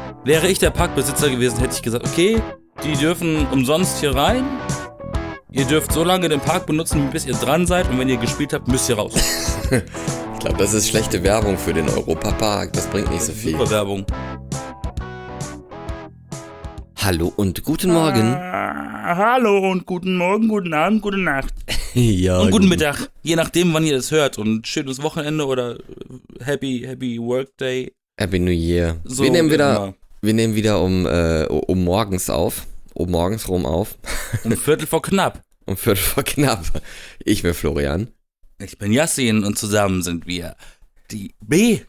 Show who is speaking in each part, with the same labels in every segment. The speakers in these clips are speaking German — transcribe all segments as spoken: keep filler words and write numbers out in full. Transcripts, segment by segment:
Speaker 1: Wäre ich der Parkbesitzer gewesen, hätte ich gesagt, okay, die dürfen umsonst hier rein. Ihr dürft so lange den Park benutzen, bis ihr dran seid. Und wenn ihr gespielt habt, müsst ihr raus.
Speaker 2: Ich glaube, das ist schlechte Werbung für den Europapark. Das bringt nicht so viel.
Speaker 1: Super Werbung.
Speaker 2: Hallo und guten Morgen.
Speaker 1: Ah, hallo und guten Morgen, guten Abend, gute Nacht.
Speaker 2: Ja,
Speaker 1: und guten
Speaker 2: gut.
Speaker 1: Mittag. Je nachdem, wann ihr das hört. Und schönes Wochenende oder Happy, Happy Workday.
Speaker 2: Happy New Year.
Speaker 1: So
Speaker 2: wir nehmen wieder,
Speaker 1: immer.
Speaker 2: wir nehmen wieder um, äh, um morgens auf. Um morgens rum auf.
Speaker 1: Um Viertel vor knapp.
Speaker 2: Um Viertel vor knapp. Ich bin Florian.
Speaker 1: Ich bin Yassin und zusammen sind wir die B.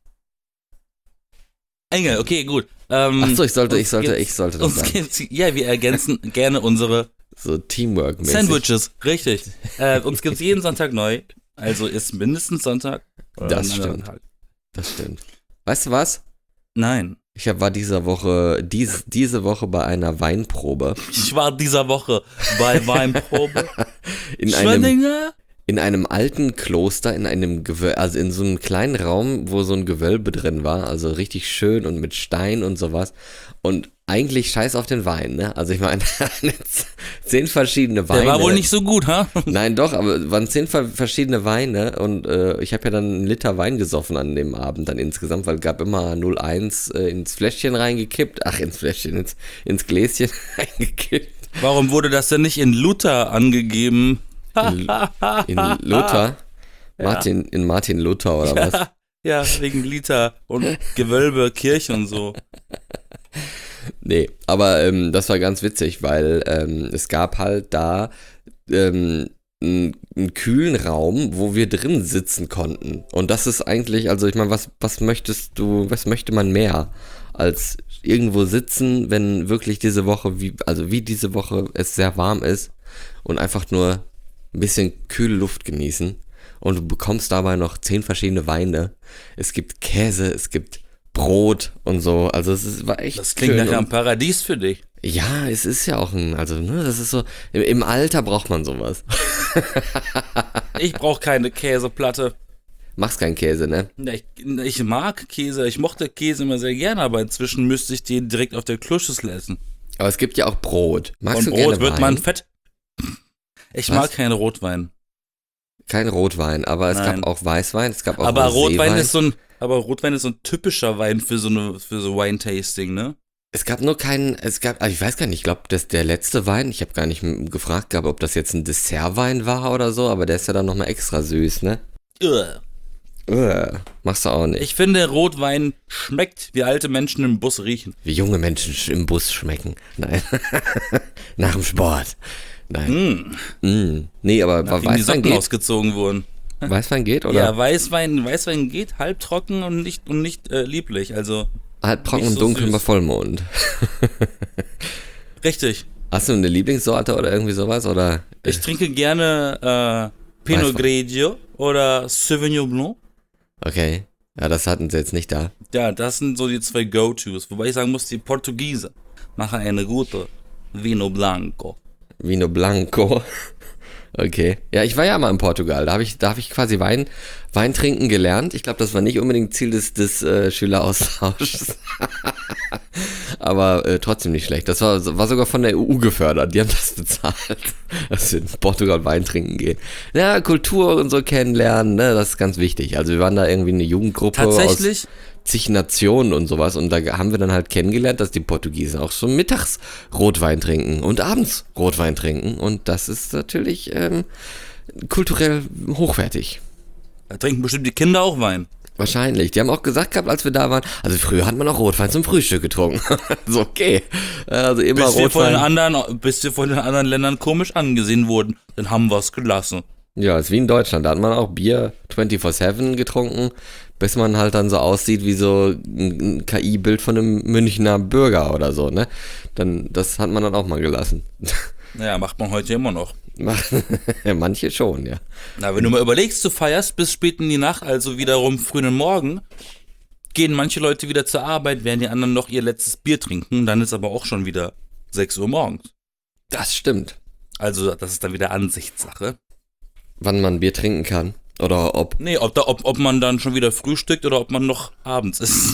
Speaker 1: Engel, okay, gut. Ähm,
Speaker 2: Achso, ich sollte, ich sollte,
Speaker 1: gibt's-
Speaker 2: ich sollte das
Speaker 1: uns
Speaker 2: sagen.
Speaker 1: gibt's, ja, wir ergänzen gerne unsere
Speaker 2: So Teamwork-mäßig.
Speaker 1: Sandwiches, richtig. Äh, uns gibt's jeden Sonntag neu. Also ist mindestens Sonntag. Oder
Speaker 2: Das
Speaker 1: ein anderer
Speaker 2: stimmt.
Speaker 1: Tag.
Speaker 2: Das stimmt. Weißt du was?
Speaker 1: Nein.
Speaker 2: Ich hab, war dieser Woche, dies, diese Woche bei einer Weinprobe.
Speaker 1: Ich war dieser Woche bei Weinprobe.
Speaker 2: In einem,
Speaker 1: Schwenninger?
Speaker 2: in einem alten Kloster, in einem Gewölbe, also in so einem kleinen Raum, wo so ein Gewölbe drin war, also richtig schön und mit Stein und sowas. Und eigentlich scheiß auf den Wein, ne? Also ich meine, zehn verschiedene Weine.
Speaker 1: Der war wohl nicht so gut, ha?
Speaker 2: Nein, doch, aber es waren zehn ver- verschiedene Weine und äh, ich habe ja dann einen Liter Wein gesoffen an dem Abend dann insgesamt, weil es gab immer null Komma eins äh, ins Fläschchen reingekippt, ach ins Fläschchen, ins, ins Gläschen reingekippt.
Speaker 1: Warum wurde das denn nicht in Luther angegeben?
Speaker 2: In, in Luther, Martin, in Martin Luther oder was?
Speaker 1: Ja, wegen Liter und Gewölbe, Kirche und so.
Speaker 2: Nee, aber ähm, das war ganz witzig, weil ähm, es gab halt da ähm, einen, einen kühlen Raum, wo wir drin sitzen konnten. Und das ist eigentlich, also ich meine, was, was möchtest du, was möchte man mehr als irgendwo sitzen, wenn wirklich diese Woche, wie, also wie diese Woche es sehr warm ist und einfach nur ein bisschen kühle Luft genießen. Und du bekommst dabei noch zehn verschiedene Weine. Es gibt Käse, es gibt Brot und so. Also es ist, war echt
Speaker 1: Das klingt
Speaker 2: schön.
Speaker 1: nachher
Speaker 2: Und
Speaker 1: ein Paradies für dich.
Speaker 2: ja, es ist ja auch ein, also ne, das ist so, im, im Alter braucht man sowas.
Speaker 1: Ich brauche keine Käseplatte.
Speaker 2: Machst keinen Käse, ne?
Speaker 1: Ja, Ich, ich mag Käse, ich mochte Käse immer sehr gerne, aber inzwischen müsste ich den direkt auf der Kluschüssel essen.
Speaker 2: Aber es gibt ja auch Brot. Magst
Speaker 1: Von
Speaker 2: du gerne
Speaker 1: Brot wird
Speaker 2: Wein?
Speaker 1: man fett. Ich
Speaker 2: Was?
Speaker 1: mag keinen Rotwein.
Speaker 2: Kein Rotwein, aber es
Speaker 1: Nein.
Speaker 2: gab auch Weißwein, es gab auch
Speaker 1: Aber Rotwein
Speaker 2: Roséwein.
Speaker 1: ist so ein, aber Rotwein ist so ein typischer Wein für so eine, für so Wine-Tasting, ne?
Speaker 2: Es gab nur keinen, es gab, also ich weiß gar nicht, ich glaube, dass der letzte Wein, ich habe gar nicht m- gefragt gehabt, ob das jetzt ein Dessertwein war oder so, aber der ist ja dann nochmal extra süß, ne?
Speaker 1: Ugh.
Speaker 2: Uah, machst du auch nicht.
Speaker 1: Ich finde, Rotwein schmeckt, wie alte Menschen im Bus riechen.
Speaker 2: Wie junge Menschen sch- im Bus schmecken. Nein. Nach dem Sport. Nein.
Speaker 1: Mm.
Speaker 2: Mm. Nee, aber
Speaker 1: Nachdem die
Speaker 2: Weißwein
Speaker 1: Socken
Speaker 2: geht.
Speaker 1: ausgezogen wurden.
Speaker 2: Weißwein geht, oder?
Speaker 1: Ja, Weißwein, Weißwein geht halb trocken und nicht, und nicht äh, lieblich, also
Speaker 2: Halb trocken
Speaker 1: nicht
Speaker 2: und
Speaker 1: so
Speaker 2: dunkel
Speaker 1: süß.
Speaker 2: bei Vollmond.
Speaker 1: richtig.
Speaker 2: Hast du eine Lieblingssorte oder irgendwie sowas? Oder?
Speaker 1: Ich trinke gerne äh, Pinot
Speaker 2: Weißwein.
Speaker 1: Grigio oder Sauvignon Blanc.
Speaker 2: Okay. Ja, das hatten sie jetzt nicht da.
Speaker 1: Ja, das sind so die zwei Go-Tos. Wobei ich sagen muss, die Portugiesen machen eine gute Vino Blanco.
Speaker 2: Vino Blanco. Okay. Ja, ich war ja mal in Portugal. Da habe ich, da hab ich quasi Wein, Wein trinken gelernt. Ich glaube, das war nicht unbedingt Ziel des, des äh, Schüleraustauschs. Aber äh, trotzdem nicht schlecht. Das war, war sogar von der E U gefördert. Die haben das bezahlt, dass wir in Portugal Wein trinken gehen. Ja, Kultur und so kennenlernen, ne, das ist ganz wichtig. Also wir waren da irgendwie eine Jugendgruppe
Speaker 1: Tatsächlich?
Speaker 2: aus zig Nationen und sowas. Und da haben wir dann halt kennengelernt, dass die Portugiesen auch schon mittags Rotwein trinken und abends Rotwein trinken. Und das ist natürlich ähm, kulturell hochwertig.
Speaker 1: Da trinken bestimmt die Kinder auch Wein.
Speaker 2: Wahrscheinlich. Die haben auch gesagt gehabt, als wir da waren, also früher hat man auch Rotwein zum Frühstück getrunken. So, okay. Also immer
Speaker 1: Bis wir, von den
Speaker 2: Rotwein.
Speaker 1: anderen, bis wir von den anderen Ländern komisch angesehen wurden. Dann haben wir es gelassen.
Speaker 2: Ja, ist wie in Deutschland. Da hat man auch Bier vierundzwanzig sieben getrunken, bis man halt dann so aussieht wie so ein K I-Bild von einem Münchner Bürger oder so, ne? Dann, das hat man dann auch mal gelassen.
Speaker 1: Naja, macht man heute immer noch.
Speaker 2: Manche schon, ja.
Speaker 1: Na, wenn du mal überlegst, du feierst bis spät in die Nacht, also wiederum frühen Morgen, gehen manche Leute wieder zur Arbeit, während die anderen noch ihr letztes Bier trinken. Dann ist aber auch schon wieder sechs Uhr morgens.
Speaker 2: Das stimmt.
Speaker 1: Also, das ist dann wieder Ansichtssache.
Speaker 2: Wann man Bier trinken kann. Oder ob.
Speaker 1: Nee, ob, da, ob, ob man dann schon wieder frühstückt oder ob man noch abends ist.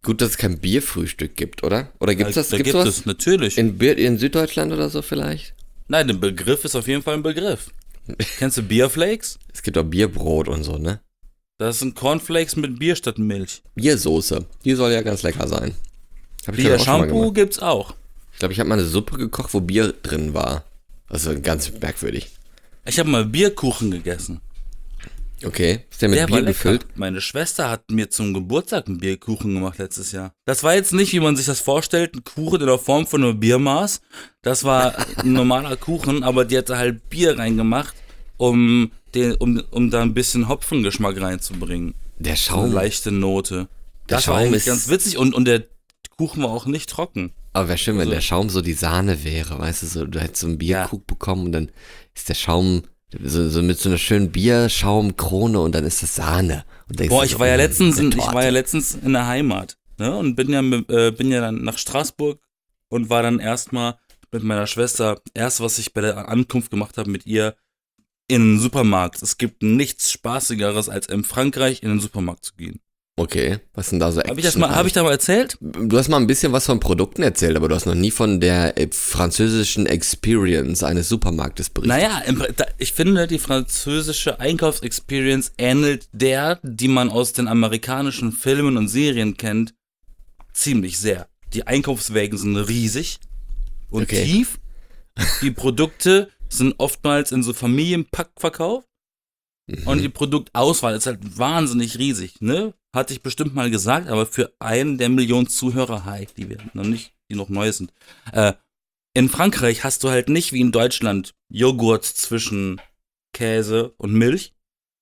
Speaker 2: Gut, dass es kein Bierfrühstück gibt, oder? Oder gibt's
Speaker 1: Da,
Speaker 2: das?
Speaker 1: da
Speaker 2: Gibt's
Speaker 1: gibt
Speaker 2: was
Speaker 1: es natürlich.
Speaker 2: in, Bier- in Süddeutschland oder so vielleicht?
Speaker 1: Nein, der Begriff ist auf jeden Fall ein Begriff. Kennst du Bierflakes?
Speaker 2: Es gibt auch Bierbrot und so, ne?
Speaker 1: Das sind Cornflakes mit Bier statt Milch.
Speaker 2: Biersoße. Die soll ja ganz lecker sein. Hab ich glaub ich auch schon mal
Speaker 1: Bier-Shampoo
Speaker 2: gemacht.
Speaker 1: gibt's auch.
Speaker 2: Ich glaube, ich habe mal eine Suppe gekocht, wo Bier drin war. Also ganz merkwürdig.
Speaker 1: Ich habe mal Bierkuchen gegessen.
Speaker 2: Okay. Ist der mit
Speaker 1: Der war
Speaker 2: Bier
Speaker 1: lecker.
Speaker 2: gefüllt?
Speaker 1: Meine Schwester hat mir zum Geburtstag einen Bierkuchen gemacht letztes Jahr. Das war jetzt nicht, wie man sich das vorstellt, ein Kuchen in der Form von einem Biermaß. Das war ein normaler Kuchen, aber die hat da halt Bier reingemacht, um, den, um, um da ein bisschen Hopfengeschmack reinzubringen.
Speaker 2: Der
Speaker 1: So
Speaker 2: Schaum.
Speaker 1: eine leichte Note.
Speaker 2: Der
Speaker 1: Das war
Speaker 2: Schaum
Speaker 1: eigentlich
Speaker 2: ist-
Speaker 1: ganz witzig und, und der Kuchen war auch nicht trocken.
Speaker 2: Aber wäre schön, wenn
Speaker 1: Also-
Speaker 2: der Schaum so die Sahne wäre, weißt du, so, du hättest so einen Bierkrug bekommen und dann ist der Schaum so, so mit so einer schönen Bierschaumkrone und dann ist das Sahne. Und denkst
Speaker 1: Boah,
Speaker 2: du
Speaker 1: ich
Speaker 2: so,
Speaker 1: war ja
Speaker 2: mm,
Speaker 1: letztens,
Speaker 2: eine
Speaker 1: in, ich
Speaker 2: Torte.
Speaker 1: war ja letztens in der Heimat, ne? Und bin ja, mit, äh, bin ja dann nach Straßburg und war dann erstmal mit meiner Schwester, erst was ich bei der Ankunft gemacht habe mit ihr, in den Supermarkt. Es gibt nichts Spaßigeres, als in Frankreich in den Supermarkt zu gehen.
Speaker 2: Okay, was sind da so
Speaker 1: Habe ich das mal, habe ich da mal erzählt?
Speaker 2: Du hast mal ein bisschen was von Produkten erzählt, aber du hast noch nie von der äh, französischen Experience eines Supermarktes berichtet.
Speaker 1: Naja, im, da, ich finde, die französische Einkaufsexperience ähnelt der, die man aus den amerikanischen Filmen und Serien kennt, ziemlich sehr. Die Einkaufswägen sind riesig und
Speaker 2: Okay.
Speaker 1: tief. Die Produkte sind oftmals in so Familienpack verkauft.
Speaker 2: Mhm.
Speaker 1: Und die Produktauswahl ist halt wahnsinnig riesig, ne? Hatte ich bestimmt mal gesagt, aber für einen der Millionen Zuhörer, hi, die wir noch nicht, die noch neu sind. Äh, in Frankreich hast du halt nicht wie in Deutschland Joghurt zwischen Käse und Milch.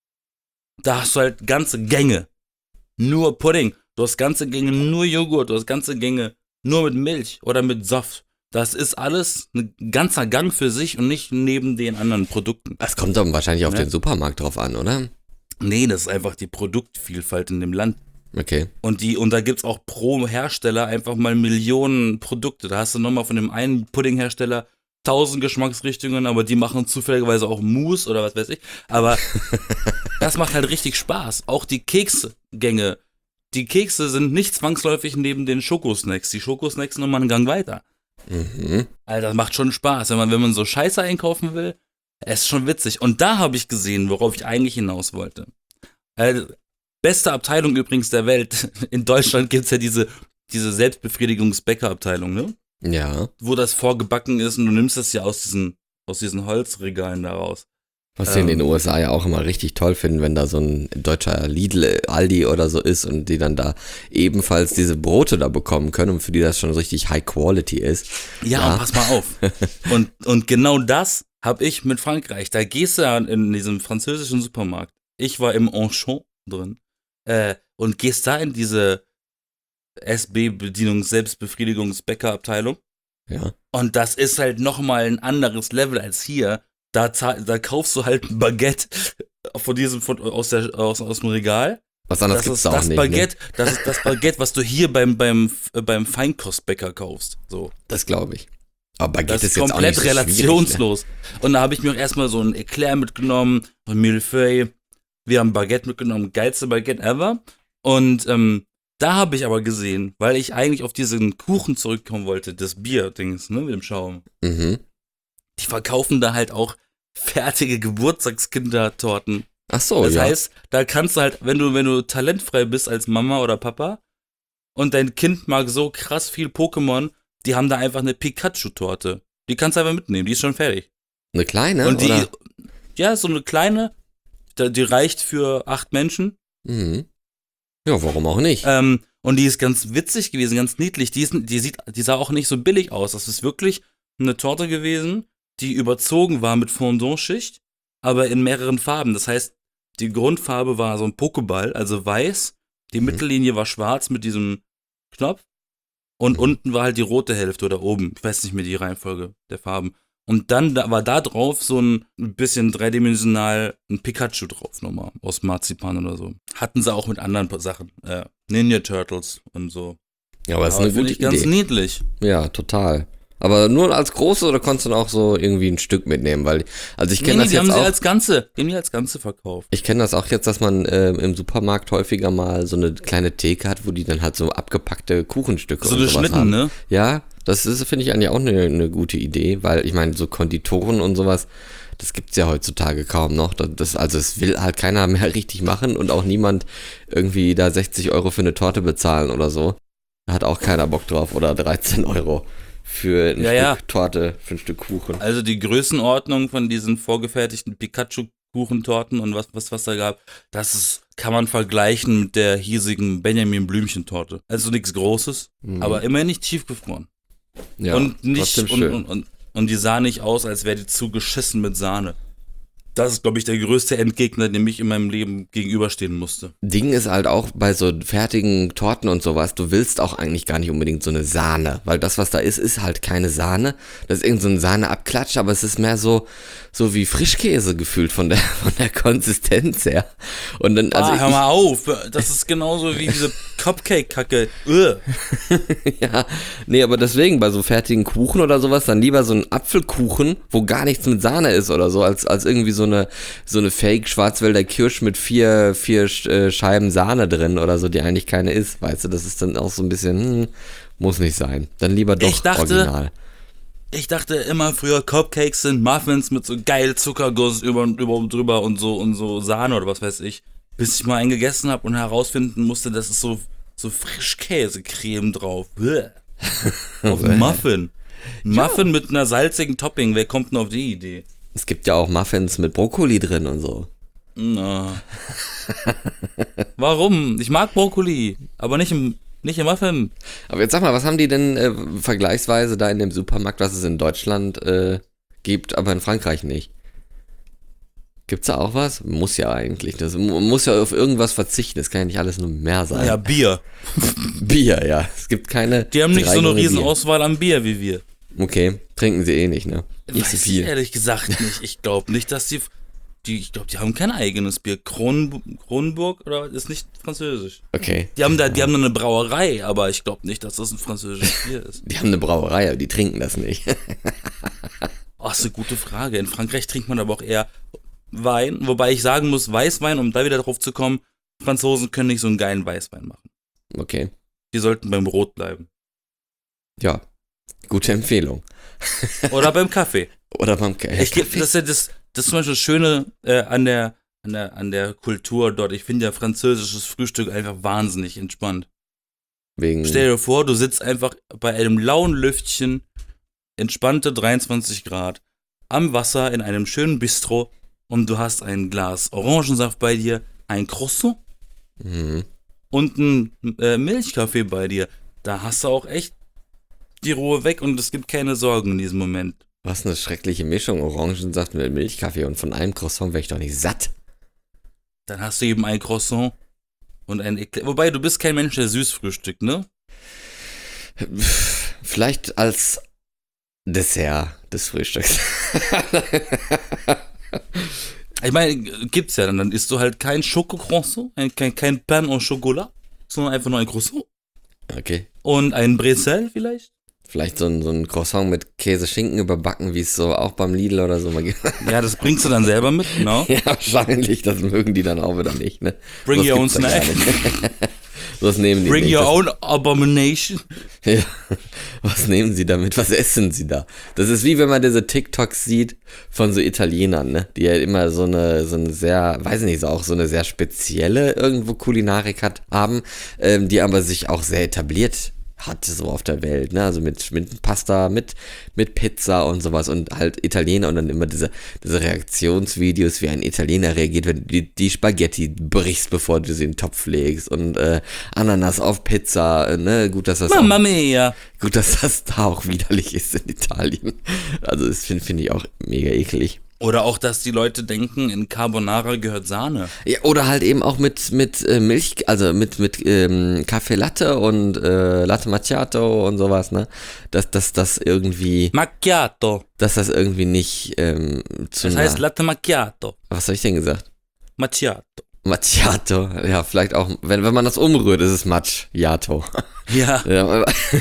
Speaker 1: Da hast du halt ganze Gänge. Nur Pudding. Du hast ganze Gänge nur Joghurt, du hast ganze Gänge nur mit Milch oder mit Saft. Das ist alles ein ganzer Gang für sich und nicht neben den anderen Produkten.
Speaker 2: Das kommt dann wahrscheinlich auf
Speaker 1: Ja.
Speaker 2: den Supermarkt drauf an, oder?
Speaker 1: Nee, das ist einfach die Produktvielfalt in dem Land.
Speaker 2: Okay.
Speaker 1: Und die, und da gibt's auch pro Hersteller einfach mal Millionen Produkte. Da hast du nochmal von dem einen Puddinghersteller tausend Geschmacksrichtungen, aber die machen zufälligerweise auch Mousse oder was weiß ich. Aber das macht halt richtig Spaß. Auch die Keksgänge. Die Kekse sind nicht zwangsläufig neben den Schokosnacks. Die Schokosnacks sind nochmal einen Gang weiter.
Speaker 2: Mhm.
Speaker 1: Alter, das macht schon Spaß, wenn man, wenn man so Scheiße einkaufen will. Es ist schon witzig. Und da habe ich gesehen, worauf ich eigentlich hinaus wollte. Äh, beste Abteilung übrigens der Welt. In Deutschland gibt's ja diese, diese Selbstbefriedigungs-Bäckerabteilung, ne?
Speaker 2: Ja.
Speaker 1: Wo das vorgebacken ist und du nimmst das ja aus diesen, aus diesen Holzregalen da raus.
Speaker 2: Was sie in den
Speaker 1: Ähm.
Speaker 2: U S A ja auch immer richtig toll finden, wenn da so ein deutscher Lidl, Aldi oder so ist und die dann da ebenfalls diese Brote da bekommen können und für die das schon richtig High Quality ist.
Speaker 1: Ja,
Speaker 2: Ja.
Speaker 1: und pass mal auf. und, und genau das habe ich mit Frankreich. Da gehst du ja in diesem französischen Supermarkt. Ich war im Auchan drin. Äh, und gehst da in diese S B-Bedienungs-Selbstbefriedigungs-Bäckerabteilung.
Speaker 2: Ja.
Speaker 1: Und das ist halt nochmal ein anderes Level als hier. Da, zahl- da kaufst du halt ein Baguette von diesem, von, aus, der, aus, aus dem Regal.
Speaker 2: Was anderes
Speaker 1: Das
Speaker 2: gibt's
Speaker 1: ist
Speaker 2: da auch
Speaker 1: das
Speaker 2: nicht.
Speaker 1: Baguette,
Speaker 2: Ne?
Speaker 1: das ist das Baguette, was du hier beim, beim, äh, beim Feinkostbäcker kaufst. So.
Speaker 2: Das glaube ich. Aber Baguette
Speaker 1: Das
Speaker 2: ist
Speaker 1: ist
Speaker 2: jetzt auch
Speaker 1: komplett
Speaker 2: nicht so schwierig, ne?
Speaker 1: relationslos. Und da habe ich mir auch erstmal so ein Eclair mitgenommen, ein Millefeuille. Wir haben Baguette mitgenommen, geilste Baguette ever. Und ähm, da habe ich aber gesehen, weil ich eigentlich auf diesen Kuchen zurückkommen wollte, das Bier-Dings, ne, mit dem Schaum.
Speaker 2: Mhm.
Speaker 1: Die verkaufen da halt auch fertige Geburtstagskindertorten.
Speaker 2: Ach so,
Speaker 1: Das
Speaker 2: ja.
Speaker 1: heißt, da kannst du halt, wenn du, wenn du talentfrei bist als Mama oder Papa und dein Kind mag so krass viel Pokémon, die haben da einfach eine Pikachu-Torte. Die kannst du einfach mitnehmen, die ist schon fertig.
Speaker 2: Eine kleine,
Speaker 1: und die,
Speaker 2: oder?
Speaker 1: ja, so eine kleine, die die reicht für acht Menschen.
Speaker 2: Mhm. Ja, warum auch nicht?
Speaker 1: Ähm, und die ist ganz witzig gewesen, ganz niedlich. Die, ist, die, sieht, die sah auch nicht so billig aus. Das ist wirklich eine Torte gewesen, die überzogen war mit Fondant-Schicht, aber in mehreren Farben. Das heißt, die Grundfarbe war so ein Pokéball, also weiß. Die
Speaker 2: Mhm.
Speaker 1: Mittellinie war schwarz mit diesem Knopf. Und
Speaker 2: Mhm.
Speaker 1: unten war halt die rote Hälfte oder oben. Ich weiß nicht mehr die Reihenfolge der Farben. Und dann da, war da drauf so ein bisschen dreidimensional ein Pikachu drauf nochmal, aus Marzipan oder so. Hatten sie auch mit anderen Sachen. Äh, Ninja Turtles und so.
Speaker 2: Ja, aber das ist
Speaker 1: Aber
Speaker 2: eine
Speaker 1: finde
Speaker 2: gute
Speaker 1: ich ganz
Speaker 2: Idee.
Speaker 1: niedlich.
Speaker 2: Ja, total. Aber nur als große oder konntest du dann auch so irgendwie ein Stück mitnehmen? Weil, also ich
Speaker 1: Nee,
Speaker 2: kenne
Speaker 1: nee,
Speaker 2: das
Speaker 1: die haben
Speaker 2: jetzt
Speaker 1: sie
Speaker 2: auch.
Speaker 1: als Ganze, die haben die als Ganze verkauft.
Speaker 2: Ich kenne das auch jetzt, dass man äh, im Supermarkt häufiger mal so eine kleine Theke hat, wo die dann halt so abgepackte Kuchenstücke
Speaker 1: So
Speaker 2: und sowas
Speaker 1: geschnitten,
Speaker 2: haben.
Speaker 1: ne?
Speaker 2: Ja, das ist, finde ich eigentlich auch eine, eine gute Idee, weil ich meine, so Konditoren und sowas, das gibt's ja heutzutage kaum noch. Das, das, also es will halt keiner mehr richtig machen und auch niemand irgendwie da sechzig Euro für eine Torte bezahlen oder so. Da hat auch keiner Bock drauf oder dreizehn Euro für ein
Speaker 1: Ja,
Speaker 2: Stück
Speaker 1: ja.
Speaker 2: Torte, für ein Stück Kuchen.
Speaker 1: Also die Größenordnung von diesen vorgefertigten Pikachu-Kuchentorten und was, was, was da gab, das ist, kann man vergleichen mit der hiesigen Benjamin-Blümchen-Torte. Also nichts Großes,
Speaker 2: Mhm.
Speaker 1: aber immerhin nicht tiefgefroren.
Speaker 2: Ja,
Speaker 1: und nicht
Speaker 2: trotzdem
Speaker 1: und,
Speaker 2: schön.
Speaker 1: und, und, und die sah nicht aus, als wäre die zugeschissen mit Sahne. Das ist, glaube ich, der größte Endgegner, dem ich in meinem Leben gegenüberstehen musste.
Speaker 2: Ding ist halt auch bei so fertigen Torten und sowas, du willst auch eigentlich gar nicht unbedingt so eine Sahne, weil das, was da ist, ist halt keine Sahne. Das ist irgend so ein Sahneabklatsch, aber es ist mehr so, so wie Frischkäse gefühlt von der, von der Konsistenz her. Und dann, also
Speaker 1: ah, hör mal auf, das ist genauso wie diese Cupcake-Kacke. Ugh.
Speaker 2: ich, ja, nee, aber deswegen bei so fertigen Kuchen oder sowas, dann lieber so ein Apfelkuchen, wo gar nichts mit Sahne ist oder so, als, als irgendwie so eine, so eine Fake-Schwarzwälder Kirsch mit vier, vier äh, Scheiben Sahne drin oder so, die eigentlich keine ist, weißt du, das ist dann auch so ein bisschen, hm, muss nicht sein. Dann lieber doch
Speaker 1: Ich dachte-
Speaker 2: original.
Speaker 1: Ich dachte immer früher, Cupcakes sind Muffins mit so geil Zuckerguss über und über und drüber und so und so Sahne oder was weiß ich. Bis ich mal einen gegessen habe und herausfinden musste, das ist so, so Frischkäsecreme drauf. Bäh. Auf einen Muffin. Ein Muffin mit einer salzigen Topping, wer kommt denn auf die Idee?
Speaker 2: Es gibt ja auch Muffins mit Brokkoli drin und so.
Speaker 1: Na. Warum? Ich mag Brokkoli, aber nicht im, nicht im Muffin.
Speaker 2: Aber jetzt sag mal, was haben die denn äh, vergleichsweise da in dem Supermarkt, was es in Deutschland äh, gibt, aber in Frankreich nicht? Gibt's da auch was? Muss ja eigentlich. Das mu- muss ja auf irgendwas verzichten. Das kann ja nicht alles nur mehr sein.
Speaker 1: Ja, Bier.
Speaker 2: Bier, ja. Es gibt keine.
Speaker 1: Die haben nicht so eine
Speaker 2: Dreigänge
Speaker 1: riesen
Speaker 2: Bier.
Speaker 1: Auswahl an Bier wie wir.
Speaker 2: Okay, trinken sie eh nicht, ne? Nicht so
Speaker 1: Weiß
Speaker 2: viel.
Speaker 1: ich ehrlich gesagt nicht. Ich glaube nicht, dass die, die, ich glaube, die haben kein eigenes Bier. Kron, Kronenburg oder ist nicht französisch.
Speaker 2: Okay.
Speaker 1: Die haben da, die haben da eine Brauerei, aber ich glaube nicht, dass das ein französisches Bier ist.
Speaker 2: Die haben eine Brauerei, aber die trinken das nicht.
Speaker 1: Oh, ist eine gute Frage. In Frankreich trinkt man aber auch eher Wein, wobei ich sagen muss, Weißwein, um da wieder drauf zu kommen, Franzosen können nicht so einen geilen Weißwein machen.
Speaker 2: Okay.
Speaker 1: Die sollten beim Rot bleiben.
Speaker 2: Ja. Gute Empfehlung.
Speaker 1: Oder beim Kaffee.
Speaker 2: Oder beim K-
Speaker 1: Ich, das ist ja das, das ist zum Beispiel das Schöne äh, an, der, an, der, an der Kultur dort. Ich finde ja französisches Frühstück einfach wahnsinnig entspannt.
Speaker 2: Wegen.
Speaker 1: Stell dir vor, du sitzt einfach bei einem lauen Lüftchen, entspannte dreiundzwanzig Grad, am Wasser in einem schönen Bistro und du hast ein Glas Orangensaft bei dir, ein Croissant
Speaker 2: Mhm.
Speaker 1: und ein äh, Milchkaffee bei dir. Da hast du auch echt die Ruhe weg und es gibt keine Sorgen in diesem Moment.
Speaker 2: Was eine schreckliche Mischung. Orangensaft mit Milchkaffee und von einem Croissant wäre ich doch nicht satt.
Speaker 1: Dann hast du eben ein Croissant und ein Eclair. Wobei, du bist kein Mensch, der süß frühstückt, ne?
Speaker 2: Vielleicht als Dessert des Frühstücks.
Speaker 1: Ich meine, gibt's ja dann. Dann isst du halt kein Schokocroissant, ein- kein, kein Pain au Chocolat, sondern einfach nur ein Croissant.
Speaker 2: Okay.
Speaker 1: Und ein Bretzel vielleicht?
Speaker 2: Vielleicht so ein, so ein Croissant mit Käse-Schinken überbacken, wie es so auch beim Lidl oder so mal gibt.
Speaker 1: Ja, das bringst du dann selber mit, genau.
Speaker 2: Ja, wahrscheinlich. Das mögen die dann auch wieder nicht, ne?
Speaker 1: Bring
Speaker 2: Sowas
Speaker 1: your own
Speaker 2: gibt's da gar
Speaker 1: snack.
Speaker 2: nicht. Was nehmen die
Speaker 1: Bring
Speaker 2: nicht?
Speaker 1: your
Speaker 2: Das-
Speaker 1: own abomination.
Speaker 2: Ja. Was nehmen sie damit? Was essen sie da? Das ist wie wenn man diese TikToks sieht von so Italienern, ne? Die ja immer so eine, so eine sehr, weiß nicht, so auch so eine sehr spezielle irgendwo Kulinarik hat, haben, ähm, die aber sich auch sehr etabliert hat, so auf der Welt, ne? Also mit, mit Pasta, mit, mit Pizza und sowas und halt Italiener und dann immer diese, diese Reaktionsvideos, wie ein Italiener reagiert, wenn du die, die Spaghetti brichst, bevor du sie in den Topf legst und äh, Ananas auf Pizza, äh, ne? Gut, dass das
Speaker 1: Mamma
Speaker 2: auch,
Speaker 1: mia.
Speaker 2: gut, dass das da auch widerlich ist in Italien. Also das finde find ich auch mega eklig.
Speaker 1: Oder auch, dass die Leute denken, in Carbonara gehört Sahne.
Speaker 2: Ja, oder halt eben auch mit, mit äh, Milch, also mit, mit ähm, Kaffee Latte und äh, Latte Macchiato und sowas, ne? Dass das, das irgendwie,
Speaker 1: Macchiato.
Speaker 2: dass das irgendwie nicht ähm, zu
Speaker 1: Das
Speaker 2: nah-
Speaker 1: heißt Latte Macchiato.
Speaker 2: Was habe ich denn gesagt?
Speaker 1: Macchiato.
Speaker 2: Macchiato, ja, vielleicht auch, wenn, wenn man das umrührt, ist es Macchiato.
Speaker 1: Ja.
Speaker 2: Ja, aber,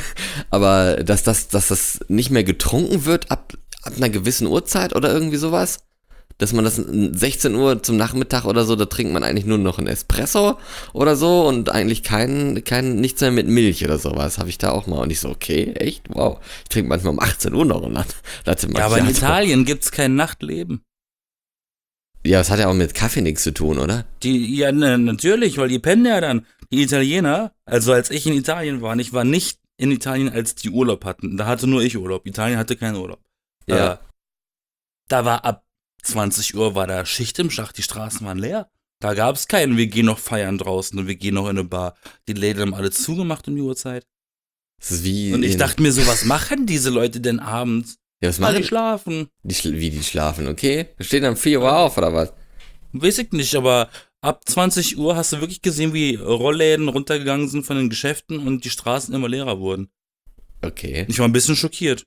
Speaker 2: Aber dass das, dass das nicht mehr getrunken wird ab, ab einer gewissen Uhrzeit oder irgendwie sowas? Dass man das sechzehn Uhr zum Nachmittag oder so, da trinkt man eigentlich nur noch einen Espresso oder so und eigentlich kein, kein nichts mehr mit Milch oder sowas. Habe ich da auch mal. Und ich so, okay, echt? Wow. Ich trinke manchmal um achtzehn Uhr noch eine Latte Macchiato.
Speaker 1: Ja, aber in Italien gibt's kein Nachtleben.
Speaker 2: Ja, das hat ja auch mit Kaffee nichts zu tun, oder?
Speaker 1: Die, ja, ne, natürlich, weil die pennen ja dann. Die Italiener, also als ich in Italien war, ich war nicht in Italien, als die Urlaub hatten. Da hatte nur ich Urlaub. Italien hatte keinen Urlaub.
Speaker 2: Ja.
Speaker 1: Äh, da war ab zwanzig Uhr war da Schicht im Schacht, die Straßen waren leer. Da gab es keinen, wir gehen noch feiern draußen und wir gehen noch in eine Bar. Die Läden haben alle zugemacht um die Uhrzeit.
Speaker 2: Das ist wie
Speaker 1: Und ich
Speaker 2: in-
Speaker 1: dachte mir so, was machen diese Leute denn abends?
Speaker 2: Ja, was
Speaker 1: Alle
Speaker 2: machen
Speaker 1: schlafen.
Speaker 2: die? Schl- Wie die schlafen, okay? Wir stehen dann vier Uhr auf, oder was?
Speaker 1: Weiß ich nicht, aber ab zwanzig Uhr hast du wirklich gesehen, wie Rollläden runtergegangen sind von den Geschäften und die Straßen immer leerer wurden.
Speaker 2: Okay,
Speaker 1: Ich war ein bisschen schockiert,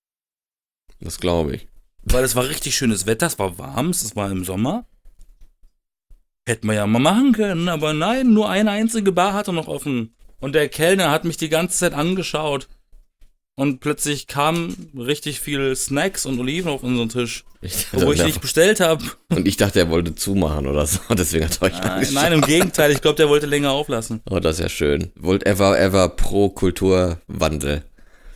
Speaker 2: das glaube ich.
Speaker 1: weil es war richtig schönes Wetter, es war warm, es war im Sommer. Hätten wir ja mal machen können, aber nein, nur eine einzige Bar hatte noch offen. Und der Kellner hat mich die ganze Zeit angeschaut. Und plötzlich kamen richtig viel Snacks und Oliven auf unseren Tisch,
Speaker 2: Ich
Speaker 1: obwohl ich
Speaker 2: dachte,
Speaker 1: nicht bestellt habe.
Speaker 2: und ich dachte, er wollte zumachen oder so, deswegen hat er euch
Speaker 1: Nein,
Speaker 2: angeschaut.
Speaker 1: nein, im Gegenteil, ich glaube, der wollte länger auflassen.
Speaker 2: Oh, das ist ja schön. Wollt ever, ever pro Kulturwandel.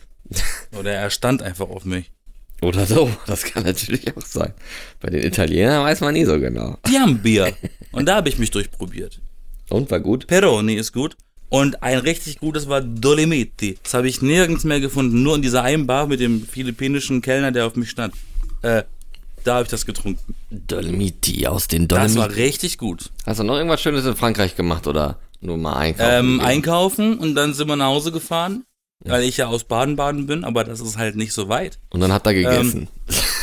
Speaker 1: Oder er stand einfach auf mich.
Speaker 2: Oder so, das kann natürlich auch sein. Bei den Italienern weiß man nie so genau.
Speaker 1: Die haben Bier. Und da habe ich mich durchprobiert.
Speaker 2: Und, war gut?
Speaker 1: Peroni ist gut. Und ein richtig gutes war Dolomiti. Das habe ich nirgends mehr gefunden. Nur in dieser einen Bar mit dem philippinischen Kellner, der auf mich stand. Äh, da habe ich das getrunken.
Speaker 2: Dolomiti, aus den
Speaker 1: Das war
Speaker 2: Dolomiti.
Speaker 1: richtig gut.
Speaker 2: Hast du noch irgendwas Schönes in Frankreich gemacht oder nur mal einkaufen?
Speaker 1: Ähm,
Speaker 2: gegangen?
Speaker 1: einkaufen und dann sind wir nach Hause gefahren. Weil ich ja aus Baden-Baden bin, aber das ist halt nicht so weit.
Speaker 2: Und dann habt ihr gegessen.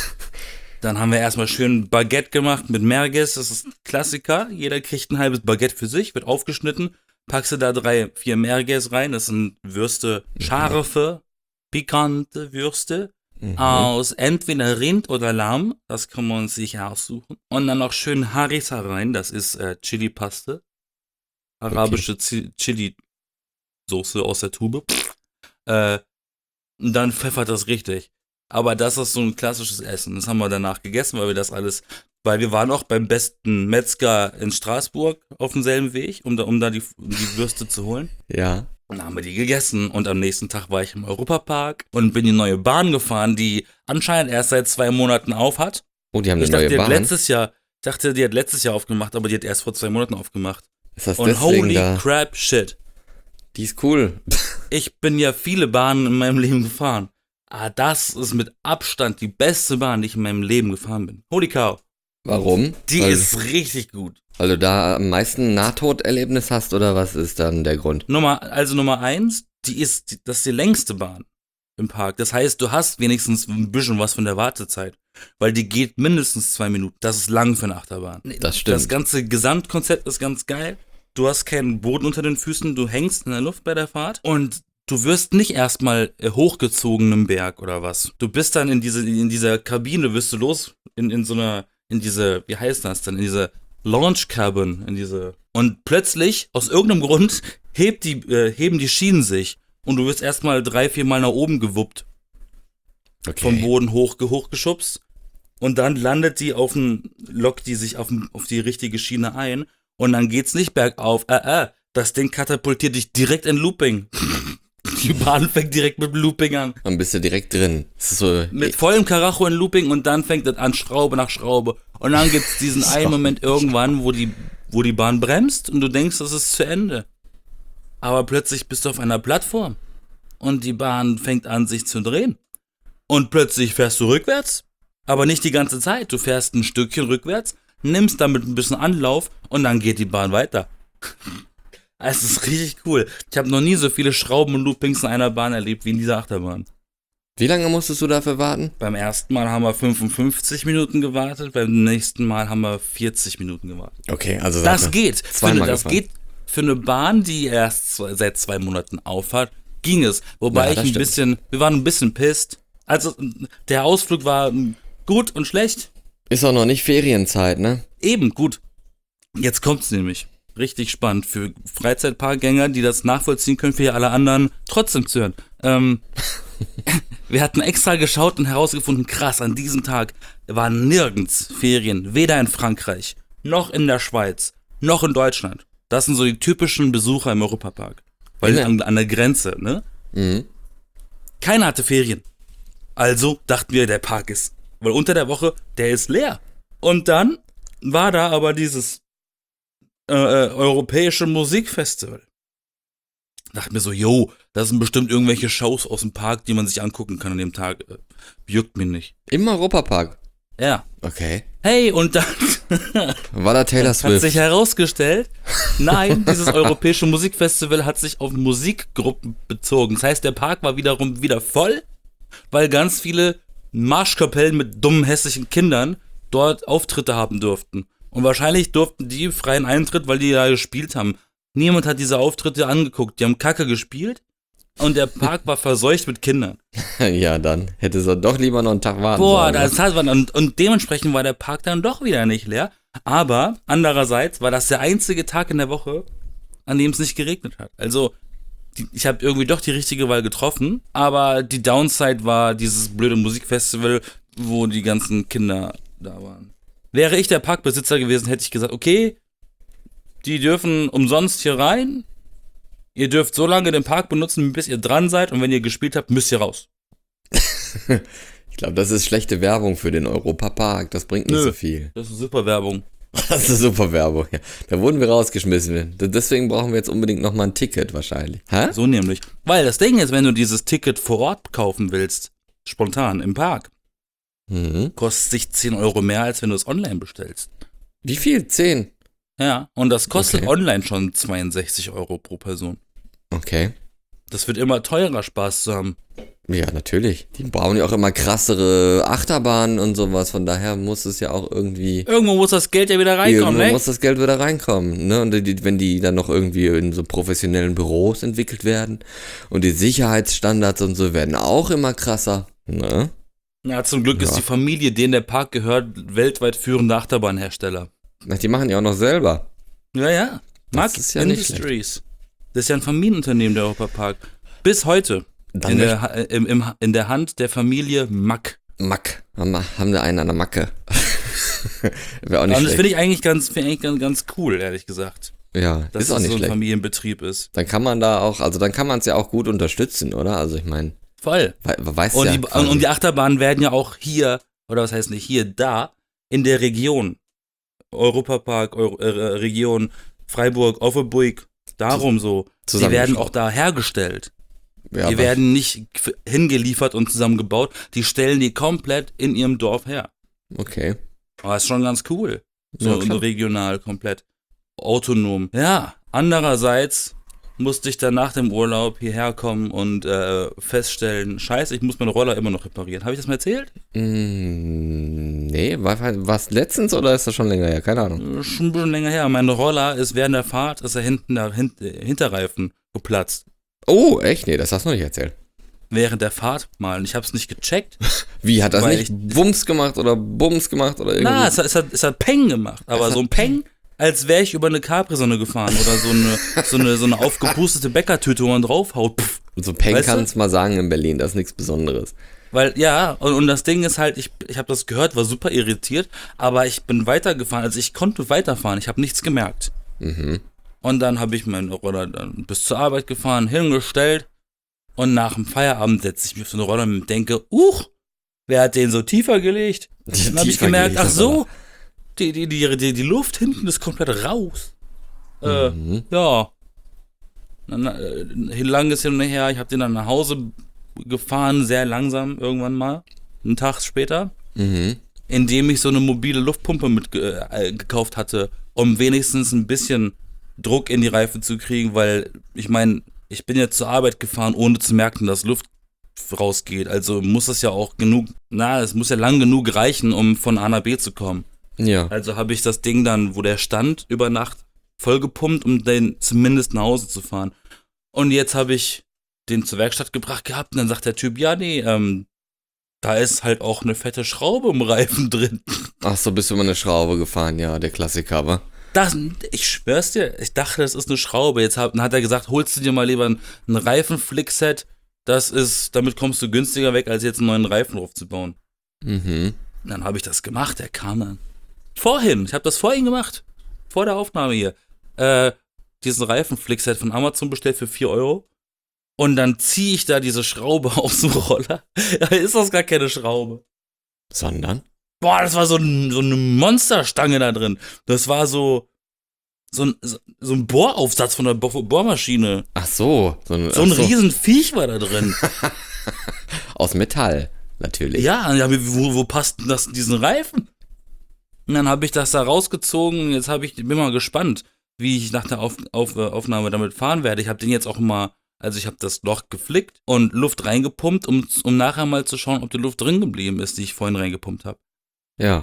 Speaker 1: Dann haben wir erstmal schön Baguette gemacht mit Merguez. Das ist ein Klassiker. Jeder kriegt ein halbes Baguette für sich, wird aufgeschnitten. Packst du da drei, vier Merguez rein. Das sind Würste, scharfe, pikante Würste.
Speaker 2: Mhm.
Speaker 1: Aus entweder Rind oder Lamm. Das kann man sich aussuchen. Und dann noch schön Harissa rein. Das ist äh, Chili-Paste. Arabische Zi- Chili-Soße aus der Tube. Äh, und dann pfeffert das richtig. Aber das ist so ein klassisches Essen. Das haben wir danach gegessen, weil wir das alles, weil wir waren auch beim besten Metzger in Straßburg auf demselben Weg, um da, um da die, um die Würste zu holen.
Speaker 2: Ja.
Speaker 1: Und dann haben wir die gegessen und am nächsten Tag war ich im Europapark und bin die neue Bahn gefahren, die anscheinend erst seit zwei Monaten auf hat.
Speaker 2: Oh, die haben eine
Speaker 1: Ich dachte,
Speaker 2: neue
Speaker 1: die hat
Speaker 2: Bahn.
Speaker 1: letztes Jahr, ich dachte, die hat letztes Jahr aufgemacht, aber die hat erst vor zwei Monaten aufgemacht.
Speaker 2: Ist das
Speaker 1: Und
Speaker 2: deswegen
Speaker 1: holy
Speaker 2: da?
Speaker 1: crap shit.
Speaker 2: Die ist cool.
Speaker 1: Ich bin ja viele Bahnen in meinem Leben gefahren. Ah, das ist mit Abstand die beste Bahn, die ich in meinem Leben gefahren bin. Holy cow.
Speaker 2: Warum?
Speaker 1: Die
Speaker 2: weil,
Speaker 1: ist richtig gut.
Speaker 2: Weil du da am meisten Nahtoderlebnis hast oder was ist dann der Grund?
Speaker 1: Nummer, also Nummer eins, die ist, die, das ist die längste Bahn im Park. Das heißt, du hast wenigstens ein bisschen was von der Wartezeit. Weil die geht mindestens zwei Minuten. Das ist lang für eine Achterbahn.
Speaker 2: Das stimmt.
Speaker 1: Das ganze Gesamtkonzept ist ganz geil. Du hast keinen Boden unter den Füßen, du hängst in der Luft bei der Fahrt und du wirst nicht erstmal äh, hochgezogen im Berg oder was. Du bist dann in diese in dieser Kabine, wirst du los in, in so einer, in diese, wie heißt das denn, in diese Launch Cabin, in diese. Und plötzlich, aus irgendeinem Grund, hebt die, äh, heben die Schienen sich und du wirst erstmal drei, vier Mal nach oben gewuppt,
Speaker 2: Okay.
Speaker 1: vom Boden hoch, hochgeschubst und dann landet die auf den, lockt die sich auf, auf die richtige Schiene ein und dann geht's nicht bergauf, äh, äh, das Ding katapultiert dich direkt in Looping. Die Bahn fängt direkt mit Looping an.
Speaker 2: Dann bist du direkt drin. Das ist so,
Speaker 1: Mit vollem Karacho in Looping und dann fängt das an, Schraube nach Schraube. Und dann gibt's diesen
Speaker 2: So.
Speaker 1: einen Moment irgendwann, wo die, wo die Bahn bremst und du denkst, das ist zu Ende. Aber plötzlich bist du auf einer Plattform und die Bahn fängt an, sich zu drehen. Und plötzlich fährst du rückwärts, aber nicht die ganze Zeit. Du fährst ein Stückchen rückwärts, nimmst damit ein bisschen Anlauf und dann geht die Bahn weiter. Es ist richtig cool. Ich habe noch nie so viele Schrauben und Loopings in einer Bahn erlebt wie in dieser Achterbahn.
Speaker 2: wie lange musstest du dafür warten?
Speaker 1: Beim ersten Mal haben wir fünfundfünfzig Minuten gewartet, beim nächsten Mal haben wir vierzig Minuten gewartet.
Speaker 2: Okay, also
Speaker 1: Das
Speaker 2: sag mal,
Speaker 1: geht.
Speaker 2: zweimal
Speaker 1: Finde, das
Speaker 2: gefahren.
Speaker 1: geht für eine Bahn, die erst zwei, seit zwei Monaten aufhat, ging es. Wobei
Speaker 2: Ja,
Speaker 1: ich
Speaker 2: das
Speaker 1: ein
Speaker 2: stimmt.
Speaker 1: bisschen, wir waren ein bisschen pisst. Also der Ausflug war gut und schlecht.
Speaker 2: Ist auch noch nicht Ferienzeit, ne?
Speaker 1: Eben gut. Jetzt kommt's nämlich. Richtig spannend für Freizeitparkgänger, die das nachvollziehen können, für alle anderen trotzdem zu hören. Ähm, Wir hatten extra geschaut und herausgefunden, krass, an diesem Tag waren nirgends Ferien, weder in Frankreich, noch in der Schweiz, noch in Deutschland. Das sind so die typischen Besucher im Europapark. Weil
Speaker 2: Ja.
Speaker 1: an, an der Grenze, ne?
Speaker 2: Mhm.
Speaker 1: Keiner hatte Ferien. Also dachten wir, der Park ist, weil unter der Woche, der ist leer. Und dann war da aber dieses äh, äh, europäische Musikfestival. Dachte mir so, yo, das sind bestimmt irgendwelche Shows aus dem Park, die man sich angucken kann an dem Tag. Äh, juckt mir nicht.
Speaker 2: Im Europapark.
Speaker 1: Ja.
Speaker 2: Okay.
Speaker 1: Hey, und dann
Speaker 2: War da Taylor
Speaker 1: hat
Speaker 2: Swift?
Speaker 1: sich herausgestellt, nein, dieses europäische Musikfestival hat sich auf Musikgruppen bezogen. Das heißt, der Park war wiederum wieder voll, weil ganz viele Marschkapellen mit dummen, hässlichen Kindern dort Auftritte haben durften. Und wahrscheinlich durften die freien Eintritt, weil die da gespielt haben. Niemand hat diese Auftritte angeguckt. Die haben Kacke gespielt und der Park war verseucht mit Kindern.
Speaker 2: Ja, dann hätte sie doch lieber noch einen Tag warten
Speaker 1: Boah,
Speaker 2: sollen.
Speaker 1: das hat man. Und, und dementsprechend war der Park dann doch wieder nicht leer. Aber andererseits war das der einzige Tag in der Woche, an dem es nicht geregnet hat. Also, die, ich habe irgendwie doch die richtige Wahl getroffen. Aber die Downside war dieses blöde Musikfestival, wo die ganzen Kinder da waren. Wäre ich der Parkbesitzer gewesen, hätte ich gesagt, okay, die dürfen umsonst hier rein. Ihr dürft so lange den Park benutzen, bis ihr dran seid. Und wenn ihr gespielt habt, müsst ihr raus.
Speaker 2: Ich glaube, das ist schlechte Werbung für den Europapark. Das bringt nicht
Speaker 1: Nö.
Speaker 2: so viel.
Speaker 1: Das ist super Werbung.
Speaker 2: Das ist super Werbung. Ja. Da wurden wir rausgeschmissen. Deswegen brauchen wir jetzt unbedingt nochmal ein Ticket wahrscheinlich. Hä?
Speaker 1: So nämlich. Weil das Ding ist, wenn du dieses Ticket vor Ort kaufen willst, spontan im Park,
Speaker 2: Mhm.
Speaker 1: kostet sich zehn Euro mehr, als wenn du es online bestellst.
Speaker 2: Wie viel? Zehn?
Speaker 1: Ja, und das kostet
Speaker 2: Okay.
Speaker 1: online schon zweiundsechzig Euro pro Person.
Speaker 2: Okay.
Speaker 1: Das wird immer teurer, Spaß zu haben.
Speaker 2: Ja, natürlich. Die brauchen ja auch immer krassere Achterbahnen und sowas. Von daher muss es ja auch irgendwie...
Speaker 1: Irgendwo muss das Geld ja wieder reinkommen,
Speaker 2: Irgendwo
Speaker 1: ne?
Speaker 2: muss das Geld wieder reinkommen. Ne? Und die, wenn die dann noch irgendwie in so professionellen Büros entwickelt werden und die Sicherheitsstandards und so werden auch immer krasser. Ne?
Speaker 1: Ja, zum Glück
Speaker 2: Ja.
Speaker 1: ist die Familie, denen der Park gehört, weltweit führende Achterbahnhersteller.
Speaker 2: Na, die machen ja auch noch selber.
Speaker 1: Ja, ja.
Speaker 2: Das
Speaker 1: Mark
Speaker 2: ist ja nicht
Speaker 1: Industries. Das ist ja ein Familienunternehmen, der Europapark. Bis heute.
Speaker 2: Dann
Speaker 1: In
Speaker 2: möcht-
Speaker 1: der, Ha- im, im, in der Hand der Familie Mack.
Speaker 2: Mack. Haben, wir- haben wir einen an der Macke. Wäre auch
Speaker 1: Und
Speaker 2: nicht
Speaker 1: das
Speaker 2: schlecht.
Speaker 1: finde ich eigentlich ganz, finde ich ganz, ganz cool, ehrlich gesagt.
Speaker 2: Ja,
Speaker 1: Dass
Speaker 2: ist auch
Speaker 1: das
Speaker 2: nicht
Speaker 1: so ein
Speaker 2: schlecht.
Speaker 1: Familienbetrieb ist.
Speaker 2: Dann kann man da auch, also dann kann man es ja auch gut unterstützen, oder? Also ich meine,
Speaker 1: Voll.
Speaker 2: we weiß
Speaker 1: Und,
Speaker 2: ja
Speaker 1: die,
Speaker 2: quasi-
Speaker 1: und die Achterbahnen werden ja auch hier, oder was heißt nicht hier, da, in der Region. Europapark, Euro, äh, Region Freiburg, Offenburg, darum so. Die
Speaker 2: zusammengeschraubt.
Speaker 1: werden auch da hergestellt.
Speaker 2: ja,
Speaker 1: Die
Speaker 2: aber-
Speaker 1: werden nicht f- hingeliefert und zusammengebaut. Die stellen die komplett in ihrem Dorf her.
Speaker 2: Okay.
Speaker 1: Aber ist schon ganz cool. So,
Speaker 2: Ja,
Speaker 1: und
Speaker 2: klar.
Speaker 1: regional, komplett autonom. Ja, andererseits musste ich dann nach dem Urlaub hierher kommen und äh, feststellen, scheiße, ich muss meinen Roller immer noch reparieren. Habe ich das mal erzählt?
Speaker 2: Mm, nee, war was letztens oder ist das schon länger her? Keine Ahnung.
Speaker 1: Äh, Schon ein bisschen länger her. Mein Roller ist während der Fahrt, ist er hinten der Hin Hinterreifen geplatzt.
Speaker 2: Oh, echt? Nee, das hast du noch nicht erzählt.
Speaker 1: Während der Fahrt mal. Und ich habe es nicht gecheckt.
Speaker 2: Wie, hat das
Speaker 1: Weil
Speaker 2: nicht Wumms gemacht oder Bums gemacht oder irgendwie?
Speaker 1: Na, es hat, es, hat, es hat Peng gemacht. Aber
Speaker 2: Es
Speaker 1: so
Speaker 2: hat
Speaker 1: ein Peng, als wäre ich über eine Capri-Sonne gefahren. Oder so eine, so eine, so eine aufgepustete Bäckertüte, wo man draufhaut. Pff.
Speaker 2: So Peng
Speaker 1: Weißt du?
Speaker 2: kannst mal sagen in Berlin, das ist nichts Besonderes.
Speaker 1: Weil, ja, und, und das Ding ist halt, ich, ich habe das gehört, war super irritiert, aber ich bin weitergefahren, also ich konnte weiterfahren, ich habe nichts gemerkt.
Speaker 2: Mhm.
Speaker 1: Und dann habe ich meinen Roller dann bis zur Arbeit gefahren, hingestellt und nach dem Feierabend setze ich mich auf so eine Roller und denke, uch, wer hat den so tiefer gelegt? Dann habe ich
Speaker 2: Tiefer
Speaker 1: gemerkt,
Speaker 2: gelegt,
Speaker 1: ach
Speaker 2: das
Speaker 1: so, die, die, die, die, die Luft hinten ist komplett raus. Äh,
Speaker 2: Mhm.
Speaker 1: ja. Dann, äh, langes hin und her, ich habe den dann nach Hause gefahren, sehr langsam irgendwann mal, einen Tag später,
Speaker 2: Mhm.
Speaker 1: indem ich so eine mobile Luftpumpe mit äh, gekauft hatte, um wenigstens ein bisschen Druck in die Reifen zu kriegen, weil ich meine, ich bin jetzt zur Arbeit gefahren, ohne zu merken, dass Luft rausgeht. Also muss es ja auch genug, na, es muss ja lang genug reichen, um von A nach B zu kommen.
Speaker 2: Ja.
Speaker 1: Also habe ich das Ding dann, wo der stand, über Nacht vollgepumpt, um den zumindest nach Hause zu fahren. Und jetzt habe ich den zur Werkstatt gebracht gehabt und dann sagt der Typ, ja, nee, ähm, da ist halt auch eine fette Schraube im Reifen drin.
Speaker 2: Ach so, bist du mal eine Schraube gefahren, ja, der Klassiker, aber.
Speaker 1: Das, ich schwör's dir, ich dachte, das ist eine Schraube. Jetzt hat, dann hat er gesagt, holst du dir mal lieber ein, ein Reifenflickset, das ist, damit kommst du günstiger weg, als jetzt einen neuen Reifen draufzubauen.
Speaker 2: Mhm.
Speaker 1: Und dann habe ich das gemacht, der kam dann. Vorhin, ich habe das vorhin gemacht. Vor der Aufnahme hier. Äh, diesen Reifenflickset von Amazon bestellt für vier Euro. Und dann ziehe ich da diese Schraube aus dem Roller. Da ist das gar keine Schraube.
Speaker 2: Sondern?
Speaker 1: Boah, das war so, ein, so eine Monsterstange da drin. Das war so, so ein, so ein Bohraufsatz von der Bo- Bohrmaschine.
Speaker 2: Ach so. So ein,
Speaker 1: So ein
Speaker 2: ach so.
Speaker 1: Riesenviech war da drin.
Speaker 2: Aus Metall, natürlich.
Speaker 1: Ja, ja, wo, wo passt denn das in diesen Reifen? Und dann habe ich das da rausgezogen. Jetzt habe ich, bin mal gespannt, wie ich nach der Auf, Auf, Aufnahme damit fahren werde. Ich habe den jetzt auch mal, also ich habe das Loch geflickt und Luft reingepumpt, um, um nachher mal zu schauen, ob die Luft drin geblieben ist, die ich vorhin reingepumpt habe.
Speaker 2: Ja.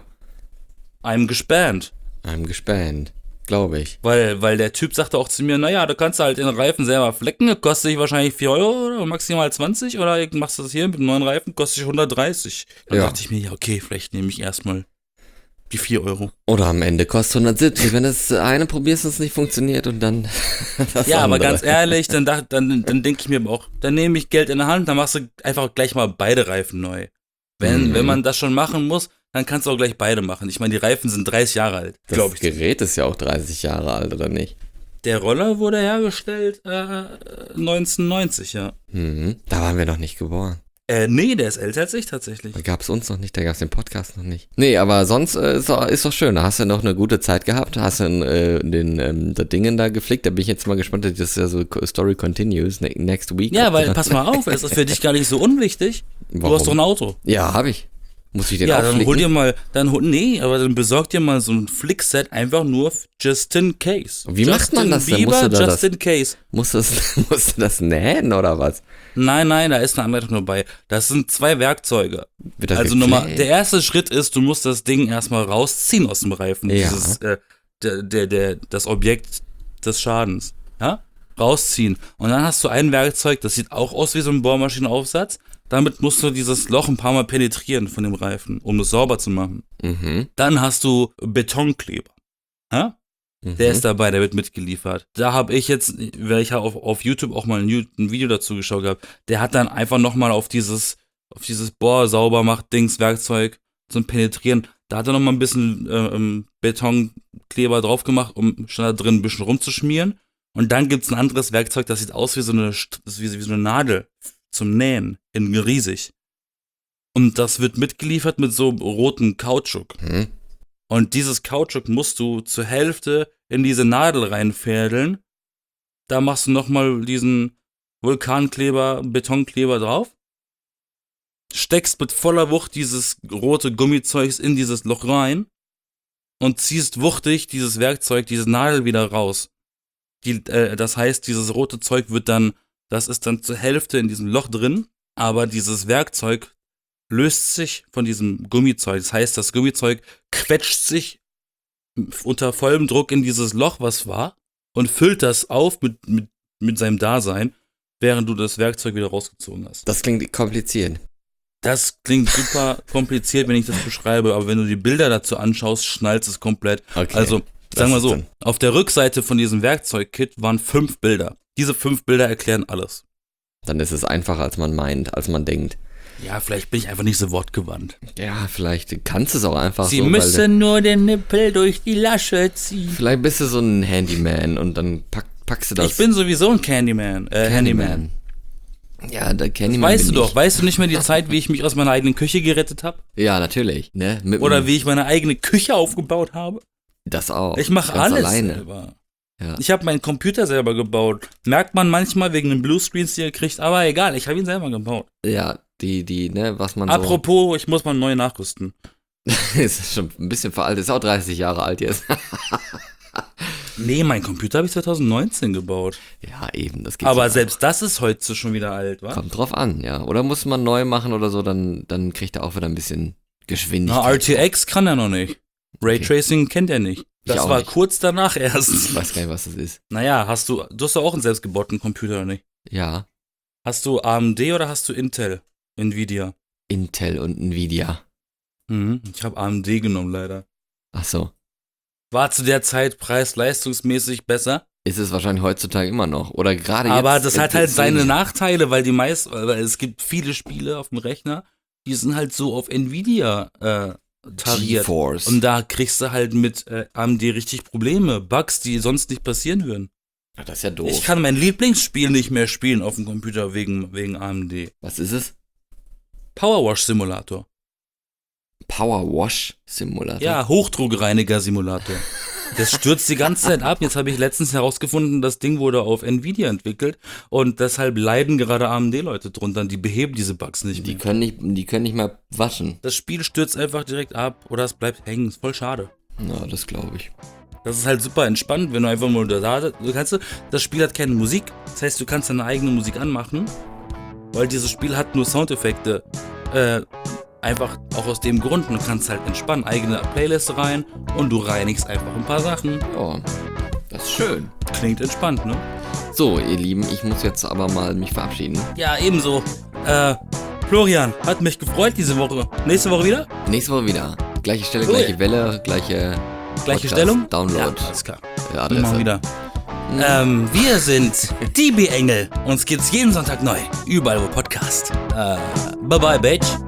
Speaker 1: I'm gespannt.
Speaker 2: I'm gespannt. Glaube ich.
Speaker 1: Weil, weil der Typ sagte auch zu mir, naja, du kannst halt den Reifen selber flecken, das kostet dich wahrscheinlich vier Euro oder maximal zwanzig oder du machst das hier mit dem neuen Reifen, kostet dich hundertdreißig. Dann
Speaker 2: Ja.
Speaker 1: dachte ich mir, ja okay, vielleicht nehme ich erstmal die vier Euro.
Speaker 2: Oder am Ende kostet hundertsiebzig, wenn das eine probierst und es nicht funktioniert und dann das
Speaker 1: Ja, aber
Speaker 2: andere.
Speaker 1: ganz ehrlich, dann, dach- dann, dann denke ich mir auch, dann nehme ich Geld in der Hand, dann machst du einfach gleich mal beide Reifen neu. Wenn,
Speaker 2: Mhm.
Speaker 1: wenn man das schon machen muss, dann kannst du auch gleich beide machen. Ich meine, die Reifen sind dreißig Jahre alt,
Speaker 2: Das
Speaker 1: glaube ich.
Speaker 2: Gerät ist ja auch dreißig Jahre alt, oder nicht?
Speaker 1: Der Roller wurde hergestellt äh, neunzehnhundertneunzig, ja.
Speaker 2: Mhm. Da waren wir noch nicht geboren.
Speaker 1: Äh, nee, der ist älter als ich tatsächlich.
Speaker 2: Da gab es uns noch nicht, da gab es den Podcast noch nicht. Nee, aber sonst äh, ist, doch, ist doch schön. Da hast du noch eine gute Zeit gehabt, hast du äh, den ähm, das Dingen da geflickt. Da bin ich jetzt mal gespannt, das ist ja so Story continues ne- next week.
Speaker 1: Ja,
Speaker 2: Ob
Speaker 1: weil,
Speaker 2: du
Speaker 1: pass mal auf, es ist für dich gar nicht so unwichtig. Du
Speaker 2: Warum?
Speaker 1: hast doch ein Auto.
Speaker 2: Ja, habe ich. Muss ich den
Speaker 1: Ja,
Speaker 2: auch
Speaker 1: dann
Speaker 2: flicken?
Speaker 1: hol dir mal, dann hol, nee, aber dann besorg dir mal so ein Flickset einfach nur just in case.
Speaker 2: Wie macht man
Speaker 1: Justin
Speaker 2: das denn?
Speaker 1: Bieber,
Speaker 2: Musst du da
Speaker 1: just
Speaker 2: das-
Speaker 1: in case.
Speaker 2: Musst du das, musst du das nähen oder was?
Speaker 1: Nein, nein, da ist eine Anleitung dabei. Das sind zwei Werkzeuge.
Speaker 2: Wird das
Speaker 1: Also nochmal,
Speaker 2: geklebt?
Speaker 1: der erste Schritt ist, du musst das Ding erstmal rausziehen aus dem Reifen.
Speaker 2: Ja.
Speaker 1: Dieses, äh, der, der, der, das Objekt des Schadens. Ja? Rausziehen. Und dann hast du ein Werkzeug, das sieht auch aus wie so ein Bohrmaschinenaufsatz. Damit musst du dieses Loch ein paar Mal penetrieren von dem Reifen, um es sauber zu machen.
Speaker 2: Mhm.
Speaker 1: Dann hast du Betonkleber. Ja?
Speaker 2: Mhm.
Speaker 1: Der ist dabei, der wird mitgeliefert. Da habe ich jetzt, weil ich ja auf, auf YouTube auch mal ein, Ju- ein Video dazu geschaut gehabt, der hat dann einfach nochmal auf dieses, auf dieses Bohr sauber macht Dings Werkzeug zum Penetrieren, da hat er nochmal ein bisschen ähm, Betonkleber drauf gemacht, um schon da drin ein bisschen rumzuschmieren. Und dann gibt's ein anderes Werkzeug, das sieht aus wie so eine, St- wie, wie so eine Nadel zum Nähen, in riesig. Und das wird mitgeliefert mit so rotem Kautschuk.
Speaker 2: Mhm.
Speaker 1: Und dieses Kautschuk musst du zur Hälfte in diese Nadel reinfädeln. Da machst du nochmal diesen Vulkankleber, Betonkleber drauf. Steckst mit voller Wucht dieses rote Gummizeugs in dieses Loch rein. Und ziehst wuchtig dieses Werkzeug, diese Nadel wieder raus. Die, äh, das heißt, dieses rote Zeug wird dann, das ist dann zur Hälfte in diesem Loch drin. Aber dieses Werkzeug löst sich von diesem Gummizeug. Das heißt, das Gummizeug quetscht sich unter vollem Druck in dieses Loch, was war, und füllt das auf mit, mit, mit seinem Dasein, während du das Werkzeug wieder rausgezogen hast.
Speaker 2: Das klingt kompliziert.
Speaker 1: Das klingt super kompliziert, wenn ich das beschreibe, aber wenn du die Bilder dazu anschaust, schnallst es komplett.
Speaker 2: Okay.
Speaker 1: Also,
Speaker 2: Das
Speaker 1: sagen wir
Speaker 2: ist
Speaker 1: so,
Speaker 2: dann-
Speaker 1: auf der Rückseite von diesem Werkzeugkit waren fünf Bilder. Diese fünf Bilder erklären alles.
Speaker 2: Dann ist es einfacher, als man meint, als man denkt.
Speaker 1: Ja, vielleicht bin ich einfach nicht so wortgewandt.
Speaker 2: Ja, vielleicht kannst du es auch einfach
Speaker 1: Sie
Speaker 2: so. weil
Speaker 1: müssen nur den Nippel durch die Lasche ziehen.
Speaker 2: Vielleicht bist du so ein Handyman und dann pack, packst du das.
Speaker 1: Ich bin sowieso ein Candyman. Äh, Handyman.
Speaker 2: Ja, der Candyman.
Speaker 1: Weißt du
Speaker 2: bin
Speaker 1: doch,
Speaker 2: ich.
Speaker 1: weißt du nicht mehr die Zeit, wie ich mich aus meiner eigenen Küche gerettet habe?
Speaker 2: Ja, natürlich. Ne? Mit
Speaker 1: Oder
Speaker 2: dem-
Speaker 1: wie ich meine eigene Küche aufgebaut habe?
Speaker 2: Das auch.
Speaker 1: Ich mache
Speaker 2: Ganz
Speaker 1: alles
Speaker 2: alleine.
Speaker 1: selber.
Speaker 2: Ja.
Speaker 1: Ich habe meinen Computer selber gebaut. Merkt man manchmal wegen den Bluescreens, die er kriegt, aber egal, ich habe ihn selber gebaut.
Speaker 2: Ja, die, die, ne, was man
Speaker 1: Apropos, ich muss mal neu nachrüsten.
Speaker 2: so. Ist schon ein bisschen veraltet. Ist auch dreißig Jahre alt jetzt.
Speaker 1: Nee, mein Computer habe ich zwanzig neunzehn gebaut.
Speaker 2: Ja, eben. Das geht
Speaker 1: Aber
Speaker 2: so.
Speaker 1: selbst das ist heute schon wieder alt, wa?
Speaker 2: Kommt drauf an, ja. Oder muss man neu machen oder so, dann, dann kriegt er auch wieder ein bisschen
Speaker 1: Na,
Speaker 2: Geschwindigkeit.
Speaker 1: R T X kann er noch nicht. Raytracing kennt er nicht. Das
Speaker 2: auch
Speaker 1: war
Speaker 2: nicht.
Speaker 1: kurz danach
Speaker 2: Ich
Speaker 1: erst.
Speaker 2: weiß gar nicht, was das ist.
Speaker 1: Naja, hast du, du hast doch auch einen selbstgebauten Computer, oder nicht?
Speaker 2: Ja,
Speaker 1: Hast du A M D oder hast du Intel? Nvidia?
Speaker 2: Intel und Nvidia.
Speaker 1: Mhm. Ich habe A M D genommen, leider.
Speaker 2: Ach so.
Speaker 1: War zu der Zeit preis-leistungsmäßig besser.
Speaker 2: Ist es wahrscheinlich heutzutage immer noch. Oder gerade jetzt.
Speaker 1: Aber das hat halt
Speaker 2: jetzt
Speaker 1: seine
Speaker 2: nicht.
Speaker 1: Nachteile, weil die meisten, weil es gibt viele Spiele auf dem Rechner, die sind halt so auf Nvidia äh, tariert.
Speaker 2: GeForce.
Speaker 1: Und da kriegst du halt mit äh, A M D richtig Probleme, Bugs, die sonst nicht passieren würden.
Speaker 2: Ach, das ist ja doof.
Speaker 1: Ich kann mein Lieblingsspiel nicht mehr spielen auf dem Computer wegen, wegen A M D.
Speaker 2: Was ist es?
Speaker 1: Powerwash Simulator.
Speaker 2: Power Wash Simulator?
Speaker 1: Ja, Hochdruckreiniger Simulator. Das stürzt die ganze Zeit ab. Jetzt habe ich letztens herausgefunden, das Ding wurde auf Nvidia entwickelt und deshalb leiden gerade A M D-Leute drunter. Die beheben diese Bugs nicht
Speaker 2: Die
Speaker 1: mehr.
Speaker 2: können nicht, die können nicht mal waschen.
Speaker 1: Das Spiel stürzt einfach direkt ab oder es bleibt hängen. Ist voll schade.
Speaker 2: Na, das glaube ich.
Speaker 1: Das ist halt super entspannt, wenn du einfach mal da, du kannst, das Spiel hat keine Musik. Das heißt, du kannst deine eigene Musik anmachen, weil dieses Spiel hat nur Soundeffekte. Äh, Einfach auch aus dem Grund, du kannst halt entspannen, eigene Playlist rein und du reinigst einfach ein paar Sachen.
Speaker 2: Ja, das ist schön.
Speaker 1: Klingt entspannt, ne?
Speaker 2: So, ihr Lieben, ich muss jetzt aber mal mich verabschieden.
Speaker 1: Ja, ebenso. Äh, Florian, hat mich gefreut diese Woche. Nächste Woche wieder?
Speaker 2: Nächste Woche wieder. Gleiche Stelle,
Speaker 1: Cool.
Speaker 2: gleiche Welle, gleiche
Speaker 1: Gleiche
Speaker 2: Podcast,
Speaker 1: Stellung?
Speaker 2: Download.
Speaker 1: Ja, alles klar.
Speaker 2: äh,
Speaker 1: Wir
Speaker 2: Adresse.
Speaker 1: machen wieder. Ähm, wir sind die B-Engel. Uns gibt's jeden Sonntag neu. Überall wo Podcast. Äh, bye bye, Bitch.